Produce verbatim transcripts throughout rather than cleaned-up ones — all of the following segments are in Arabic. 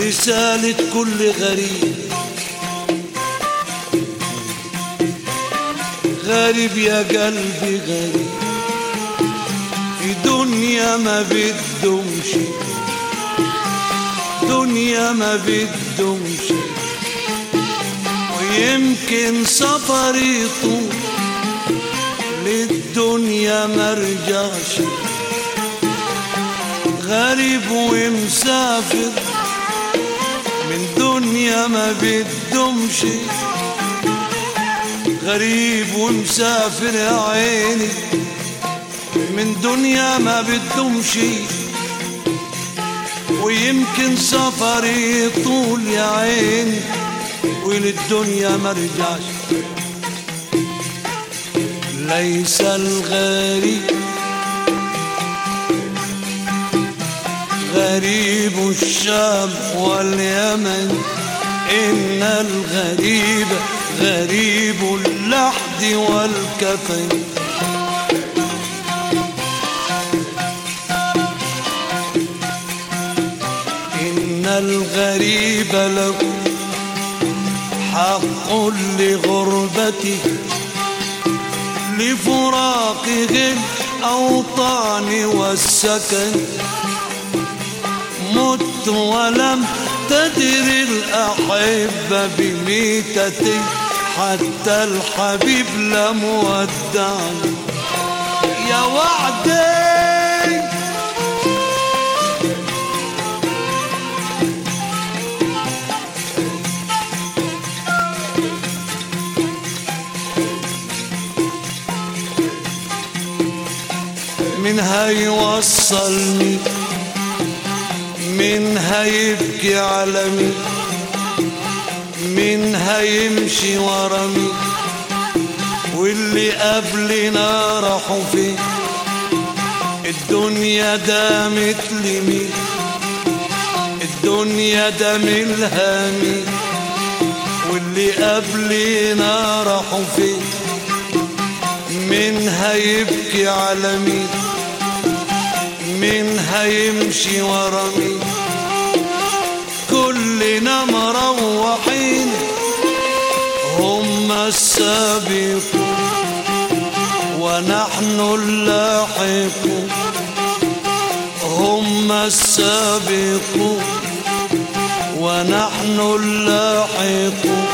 رسالة كل غريب، غريب يا قلبي غريب في دنيا ما بدهمش، دنيا ما بدهمش. ويمكن سفري طول للدنيا مرجعش، غريب ومسافر من دنيا ما بدهمش، غريب ومسافر يا عيني من دنيا ما بدهمش. ويمكن سفري طول يا عيني وللدنيا مرجعش. ليس الغريب غريب الشام واليمن، إن الغريب غريب اللحد والكفن. إن الغريب له حق لغربته، لفراقه الأوطان والسكن. مت ولم تدر الأحبة بميتتي، حتى الحبيب لم ودعني يا وعدي. من هيوصلني، من هيبكي على مين، من هيمشي ورا مين، واللي قبلنا راحوا فين. الدنيا دامت لمين، الدنيا ده ملها مين، واللي قبلنا راحوا فين. من هيبكي على مين، من هيمشي ورا مين. كلنا مروحين هم السابقون ونحن اللاحقون، هم السابقون ونحن اللاحقون.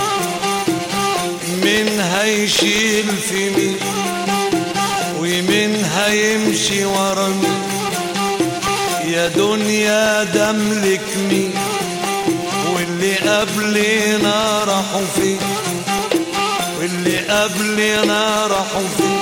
من هيشيل في مين، ومن هيمشي ورا مين. يا دنيا دملك مين، واللي قبلنا راحوا فين، واللي قبلنا راحوا فين.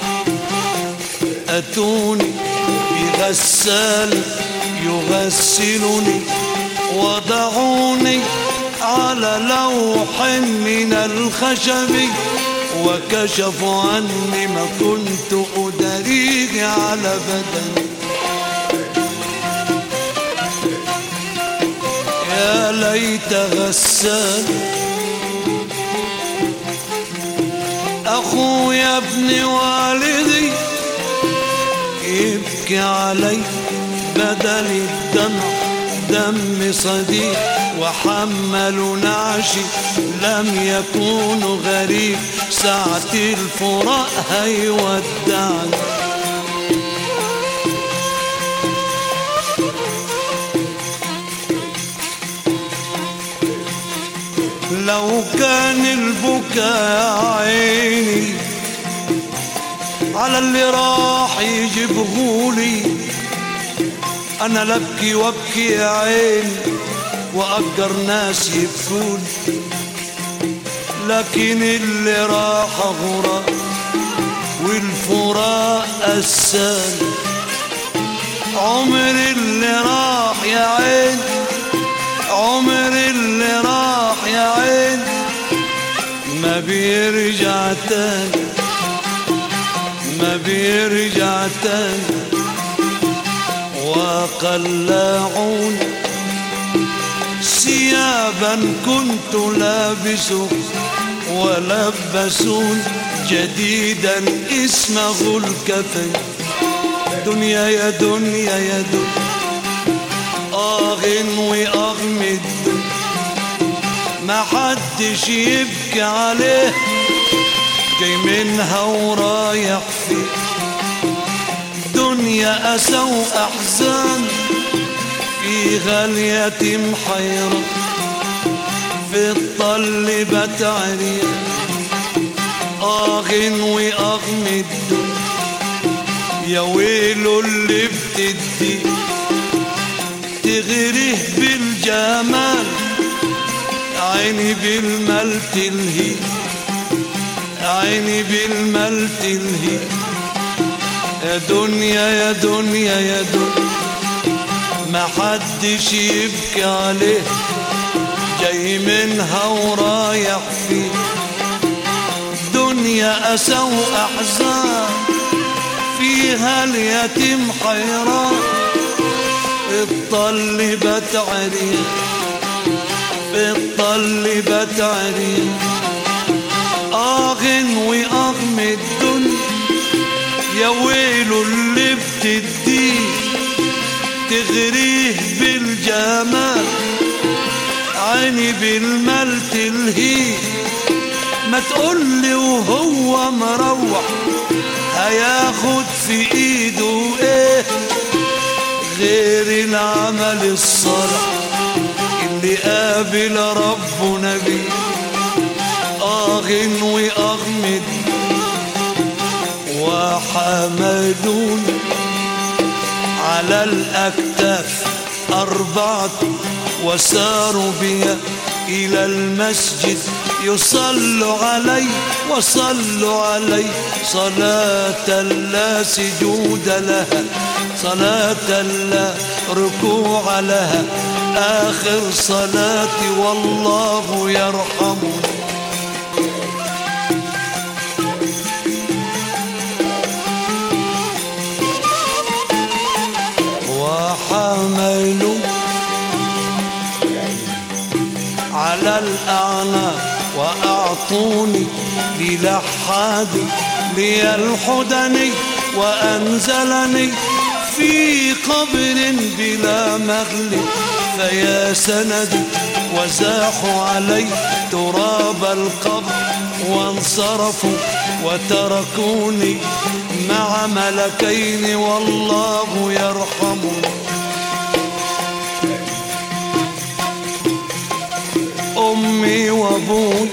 أتوني بغسال يغسلني، وضعوني على لوح من الخشب، وكشفوا عني ما كنت أدريه على بدني. يا ليت غسال أخويا ابن والدي يبكي علي بدل الدمع دم صديق، وحمل نعشي لم يكون غريب، ساعة الفراق هيودعني. لو كان البكاء عيني على اللي راح يجيبهولي، أنا لبكي وابكي يا عيني وأجر ناس يبكون. لكن اللي راح غراء والفراق أسان، عمر اللي راح يا عين، عمر اللي راح يا عين ما بيرجع تاني، ما بيرجع تاني. وقلعون ثيابا كنت لابسه، ولبسون جديدا اسمه الكفن. دنيا يا دنيا يا دنيا، آه وأغمد ما حدش يبكي عليه، جاي منها ورايح فيه. دنيا أسى وأحزان فيها اليتيم حيران، في الطل بتعريان آغن وأغمد الدنيا. يا ويلو اللي بتدي تغريه بالجمال، عيني بالمال تلهي، عيني بالمال تلهي. يا دنيا يا دنيا يا دنيا ما حدش يبكي عليه، جاي منها ورايح فيه. دنيا أسى وأحزان فيها اليتيم حيران، الطل بتعريان، الطل بتعريان آغن وأغمد الدنيا. يا ويلو اللي بتديه تغريه بالجمال، عيني بالمال تلهيه. ما تقولي وهو مروح هياخد في ايده ايه غير العمل الصالح اللي قابل ربنا بيه. آغن وأغمد وحملون على الأكتاف أربعة، وساروا بي إلى المسجد يصلوا علي وصلوا علي صلاة لا سجود لها، صلاة لا ركوع لها، آخر صلاتي والله يرحمني. وحملوا على الأعناق وأعطوني للحاد لي الحدني، وأنزلني في قبر بلا مغلب فيا سندي. وزاحوا علي تراب القبر وانصرفوا وتركوني مع ملكين والله يرحمني. أمي وأبوي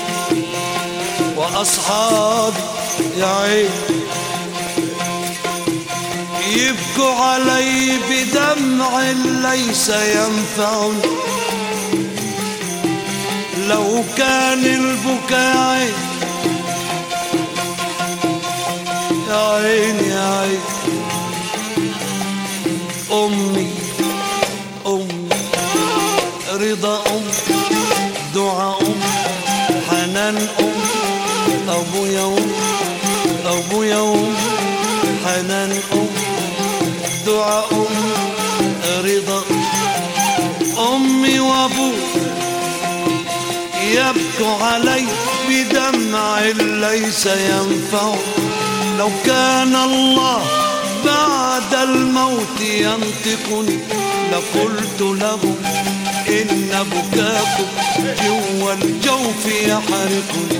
وأصحابي يا عين يبكوا علي بدمع ليس ينفعني. لو كان البكاء عين يا عين يا عين. أمي أمي رضا أمي، دعاء أمي، حنان أمي، أبويا أمي، أبويا أمي، حنان أمي، دعاء أمي، رضا أمي وأبوي يبكوا علي بدمع ليس ينفع. لو كان الله بعد الموت ينطقني لقلت لهم إن بكاكم جوا الجوف يحرقني.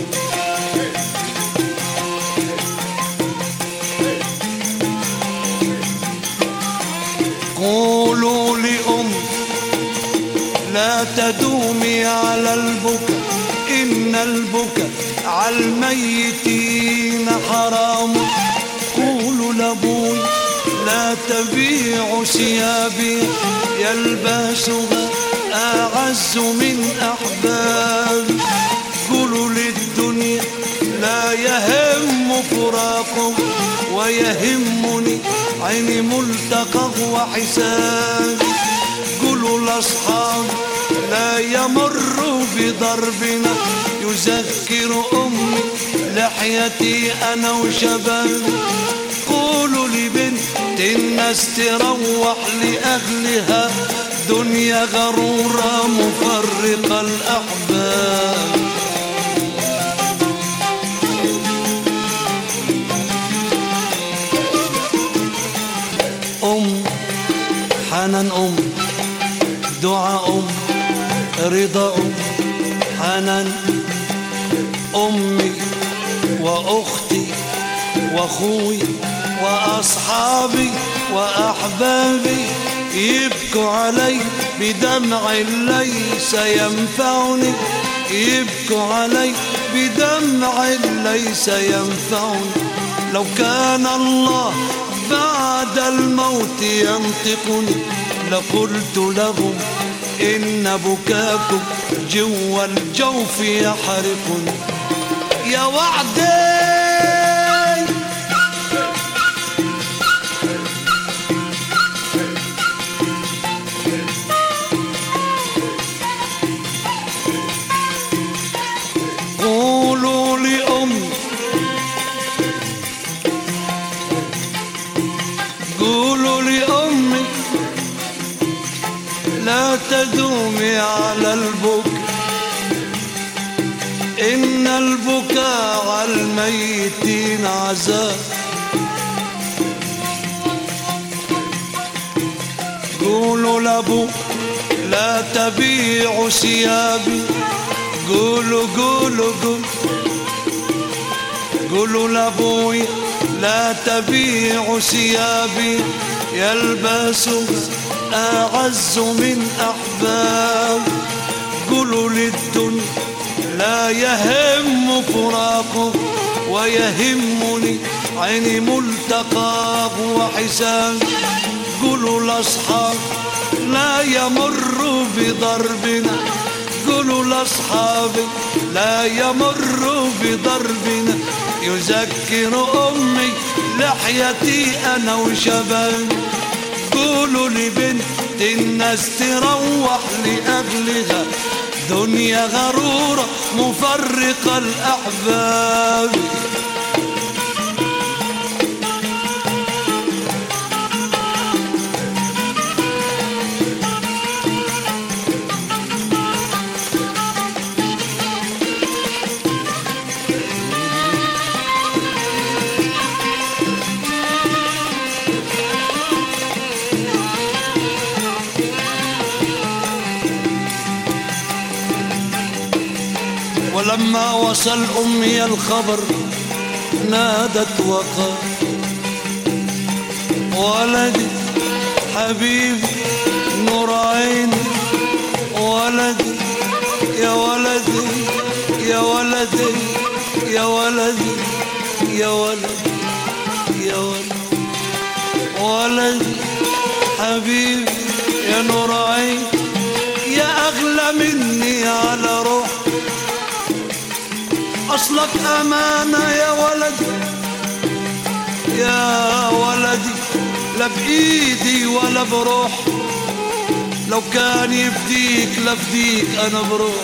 قولوا لأم لا تدومي على البكاء، إن البكاء على الميتين حرام. قولوا لأبوي لا تبيع ثيابي يلبسها أعز من أحبابي. قولوا للدنيا لا يهم فراقه ويهمني عيني ملتقى وحسابي. قولوا لأصحاب لا يمر بضربنا يذكر أمي لحيتي أنا وشبابي. قولوا لبنت الناس تروح لأهلها دنيا غرورة مفرقة الأحباب. أم حنان أم، دعاء أم، رضا أم، حنان أمي وأختي وأخوي وأصحابي وأحبابي يبكوا علي بدمع ليس ينفعني، يبكوا علي بدمع ليس ينفعني. لو كان الله بعد الموت ينطقني لقلت لهم إن بكاكم جوا الجوف يحرقني. يا وعدي قولوا لأمي، قولوا لأمي لا تدومي على البكاء، إن البكاء على الميتين عذاب. قولوا لأبو لا تبيعوا ثيابي، قولوا قولوا قولوا قولوا لأبوي لا تبيعوا ثيابي يلبسوا أعز من أحباب. قولوا للدنيا لا يهم فراقه ويهمني عيني ملتقاه وحساب. قولوا لأصحاب لا يمر بضربنا، قولوا لأصحابي لا يمر بضربنا. يذكر أمي لحيتي أنا وشبابي. قولوا لبنت الناس تروح لأهلها، دنيا غرورة مفرقة الأحباب. ولما وصل أمي الخبر نادت وقالت ولدي حبيبي نور عيني، ولدي يا ولدي يا ولدي يا ولدي يا ولدي يا ولدي ولدي حبيبي يا نور عيني، يا أغلى مني على روحي. أصلك أمانة يا ولدي يا ولدي، لا بإيدي ولا بروح. لو كان يفديك لفديك أنا بروح.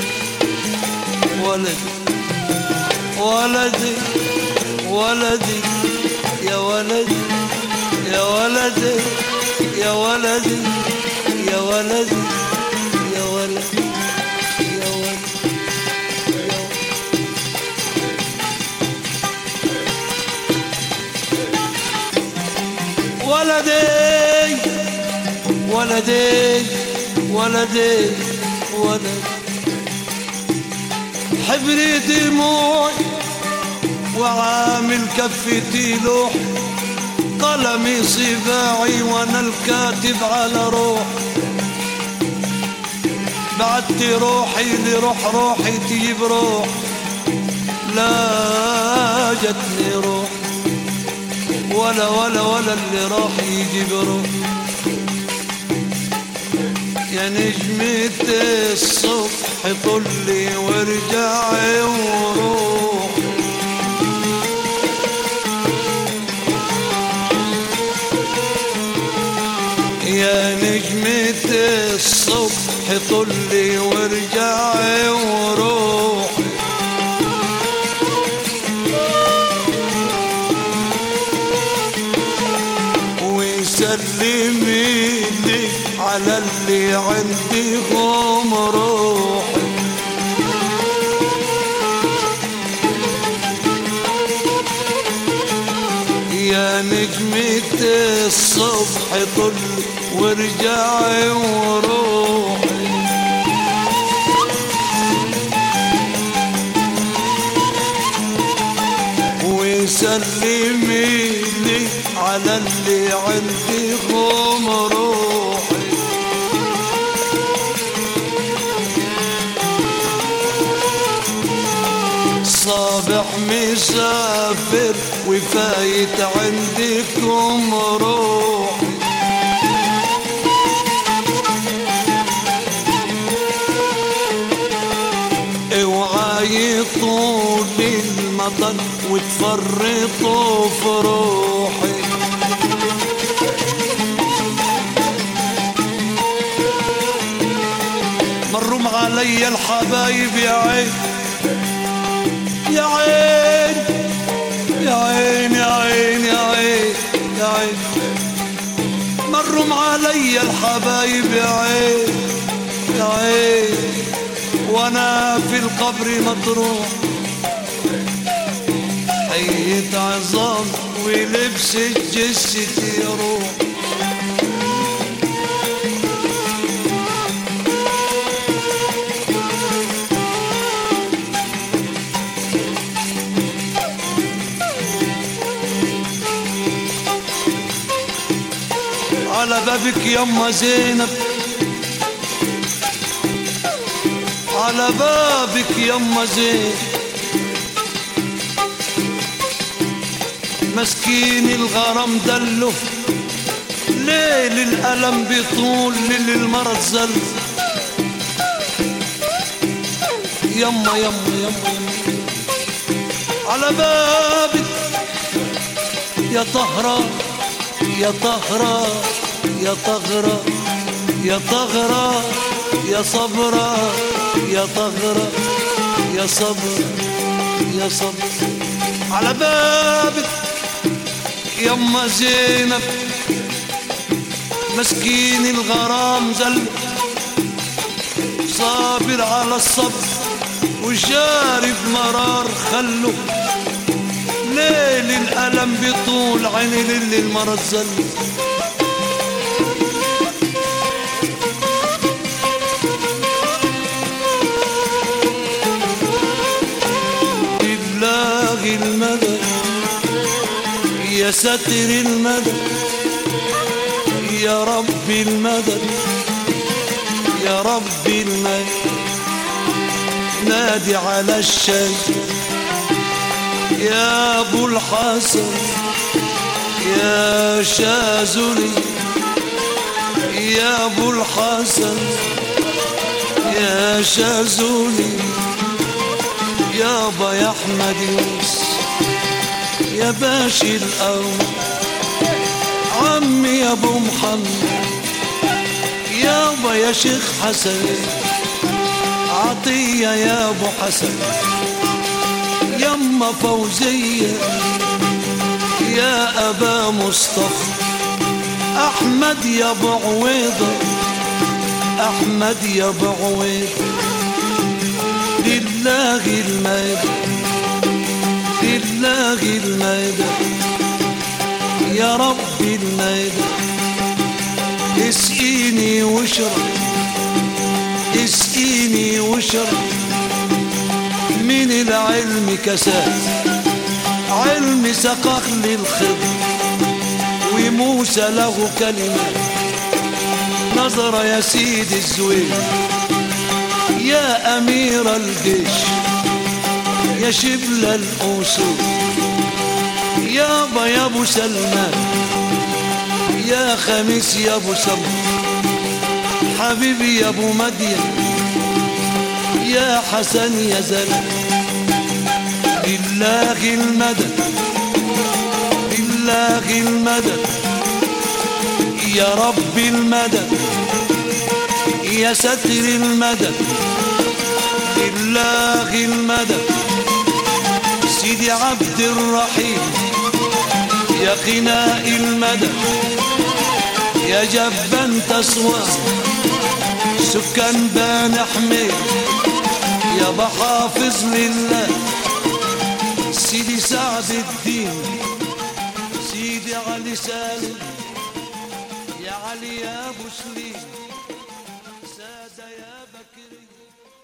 ولدي ولدي ولدي يا ولدي يا ولدي يا ولدي يا ولدي يا ولدي يا ولدي. ولدي ولدي ولدي ولدي حبري دموعي وعامل كفتي لوح، قلمي صباعي وانا الكاتب على روح. بعدت روحي لروح روحي تجيب روح، لا جتني روح ولا ولا ولا اللي راح يجيب روح. يا نجمة الصبح طلي وارجعي وروح، يا نجمة الصبح طلي وارجعي وروح. سلمي لي على اللي عندي هم روحي، يا نجمة الصبح طل وارجعي وروحي. وسلميلي على اللي عندي قوم روحي. صابح مسافر وفايت عندكم روحي. اوعى يطول المطر وتفرطوا في روحي. مروا علي الحبايب يا عين يا عين يا عين يا عين يا عين يا عين. مروا علي الحبايب يا عين يا عين وانا في القبر مطروح. حيت عظام ولبست جثتي روح. على بابك يما زينب على بابك يما زينب. مسكين الغرام دله ليل الألم بيطول ليل المرض زل. يما يما يما يما على بابك يا طهرة يا طهرة يا طهرة يا طهرة يا صبرة يا طهرة يا صبر يا صبر. على بابك يما زينب مسكين الغرام زل. صابر على الصبر وشارب مرار خلو ليل الألم بطول عيني ليل المرض زل. لله المدد يا ساتر المدد يا رب المدد يا رب المدد. نادي على الشيخ يا ابو الحسن يا شاذلي يا ابو الحسن يا شاذلي يابا يا احمد يوسف يا باشي الأول عمي يا ابو محمد يابا يا شيخ حسن عطية يا ابو حسن يما فوزية يا ابا مصطفى احمد يا ابو عويضة احمد يا ابو عويضة. لله المدد لله المدد يا رب المدد. اسقيني واشرب اسقيني واشرب من العلم كسات علم سقاق للخضر وموسى له كلمة نظر يا سيد الزويل يا أمير الجيش يا شبل الأسود يابا يا أبو سلمان يا خميس يا أبو سمر حبيبي يا أبو مدين يا حسن يا زلمة. لله المدد لله المدد يا رب المدد يا ستر المدد لله المدد. سيدي عبد الرحيم يا غناء المدد يا جبان تصوى سكان بان حميد يا بحافظ لله. سيدي سعد الدين سيدي علي سالم يا علي يا ابو سليم سادة يا بكري.